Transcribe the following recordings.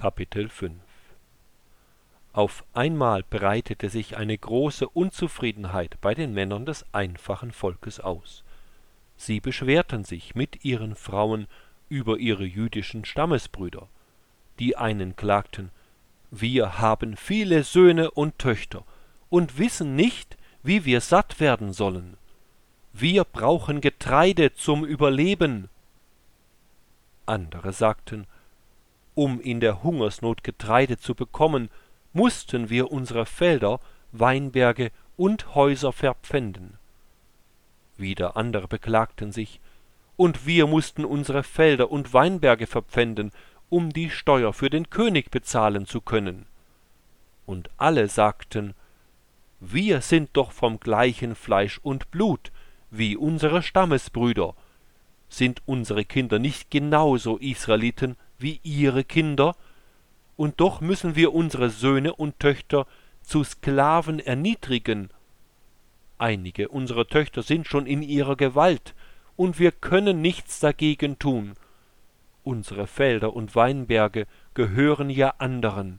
Kapitel 5 Auf einmal breitete sich eine große Unzufriedenheit bei den Männern des einfachen Volkes aus. Sie beschwerten sich mit ihren Frauen über ihre jüdischen Stammesbrüder. Die einen klagten: Wir haben viele Söhne und Töchter und wissen nicht, wie wir satt werden sollen. Wir brauchen Getreide zum Überleben. Andere sagten: Um in der Hungersnot Getreide zu bekommen, mussten wir unsere Felder, Weinberge und Häuser verpfänden. Wieder andere beklagten sich: Und wir mussten unsere Felder und Weinberge verpfänden, um die Steuer für den König bezahlen zu können. Und alle sagten: Wir sind doch vom gleichen Fleisch und Blut wie unsere Stammesbrüder. Sind unsere Kinder nicht genauso Israeliten wie ihre Kinder? Und doch müssen wir unsere Söhne und Töchter zu Sklaven erniedrigen. Einige unserer Töchter sind schon in ihrer Gewalt, und wir können nichts dagegen tun. Unsere Felder und Weinberge gehören ja anderen.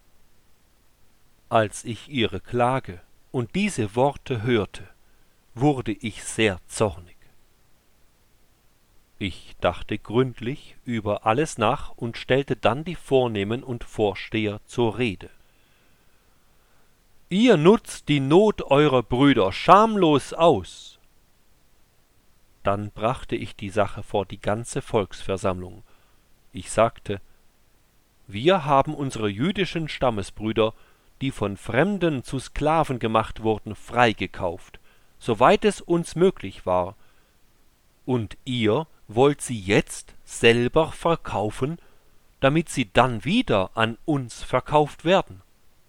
Als ich ihre Klage und diese Worte hörte, wurde ich sehr zornig. Ich dachte gründlich über alles nach und stellte dann die Vornehmen und Vorsteher zur Rede. Ihr nutzt die Not eurer Brüder schamlos aus. Dann brachte ich die Sache vor die ganze Volksversammlung. Ich sagte: Wir haben unsere jüdischen Stammesbrüder, die von Fremden zu Sklaven gemacht wurden, freigekauft, soweit es uns möglich war. Und ihr wollt sie jetzt selber verkaufen, damit sie dann wieder an uns verkauft werden?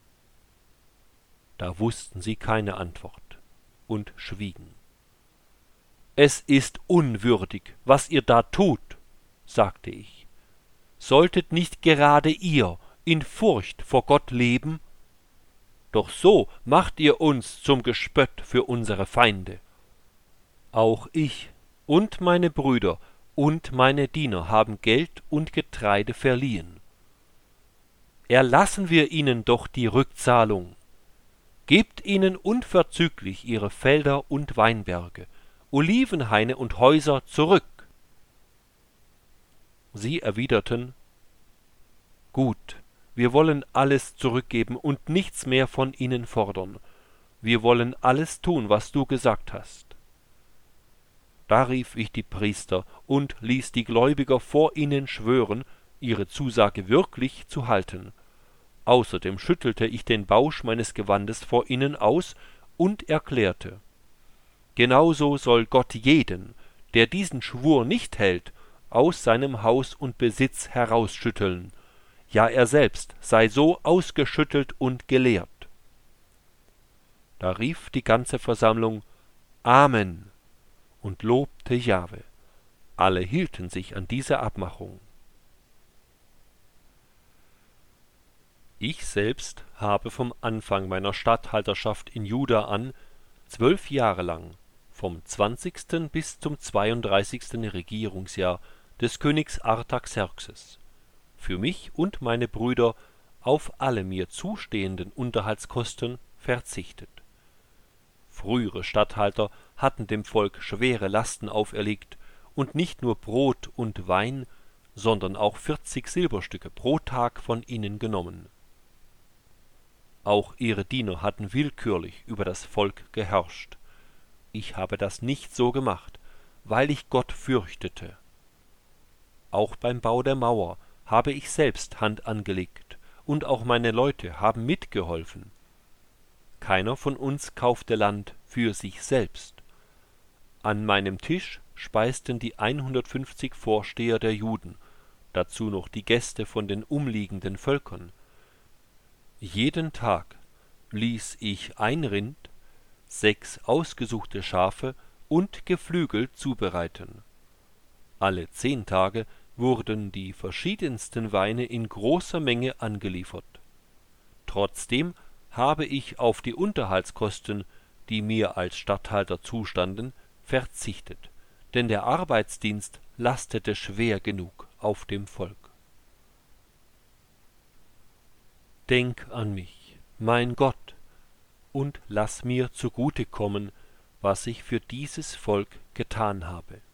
Da wussten sie keine Antwort und schwiegen. Es ist unwürdig, was ihr da tut, sagte ich. Solltet nicht gerade ihr in Furcht vor Gott leben? Doch so macht ihr uns zum Gespött für unsere Feinde. Auch ich und meine Brüder und meine Diener haben Geld und Getreide verliehen. Erlassen wir ihnen doch die Rückzahlung. Gebt ihnen unverzüglich ihre Felder und Weinberge, Olivenhaine und Häuser zurück. Sie erwiderten: Gut, wir wollen alles zurückgeben und nichts mehr von ihnen fordern. Wir wollen alles tun, was du gesagt hast. Da rief ich die Priester und ließ die Gläubiger vor ihnen schwören, ihre Zusage wirklich zu halten. Außerdem schüttelte ich den Bausch meines Gewandes vor ihnen aus und erklärte: Genauso soll Gott jeden, der diesen Schwur nicht hält, aus seinem Haus und Besitz herausschütteln. Ja, er selbst sei so ausgeschüttelt und geleert. Da rief die ganze Versammlung: Amen, und lobte Jahwe. Alle hielten sich an diese Abmachung. Ich selbst habe vom Anfang meiner Statthalterschaft in Juda an 12 Jahre lang, vom 20. bis zum 32. Regierungsjahr des Königs Artaxerxes, für mich und meine Brüder auf alle mir zustehenden Unterhaltskosten verzichtet. Frühere Statthalter hatten dem Volk schwere Lasten auferlegt und nicht nur Brot und Wein, sondern auch 40 Silberstücke pro Tag von ihnen genommen. Auch ihre Diener hatten willkürlich über das Volk geherrscht. Ich habe das nicht so gemacht, weil ich Gott fürchtete. Auch beim Bau der Mauer habe ich selbst Hand angelegt, und auch meine Leute haben mitgeholfen. Keiner von uns kaufte Land für sich selbst. An meinem Tisch speisten die 150 Vorsteher der Juden, dazu noch die Gäste von den umliegenden Völkern. Jeden Tag ließ ich ein Rind, 6 ausgesuchte Schafe und Geflügel zubereiten. Alle 10 Tage wurden die verschiedensten Weine in großer Menge angeliefert. Trotzdem habe ich auf die Unterhaltskosten, die mir als Statthalter zustanden, verzichtet, denn der Arbeitsdienst lastete schwer genug auf dem Volk. denk an mich, mein Gott, und lass mir zugute kommen, was ich für dieses Volk getan habe.